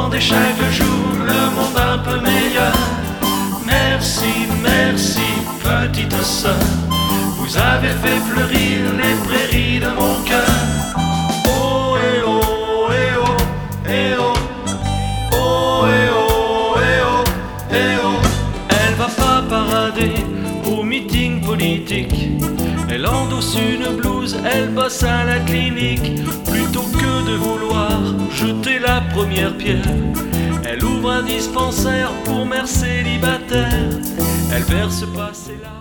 rendez chaque jour le monde un peu meilleur. Merci, merci, petite sœur, vous avez fait fleurir les prairies de mon cœur. Oh et oh et oh et oh, oh et oh et oh et oh. Elle va pas parader au meeting politique, elle endosse une blouse, elle bosse à la clinique. Plutôt que de vouloir jeter la première pierre, elle ouvre un dispensaire pour mères célibataires. Elle verse pas ses larmes.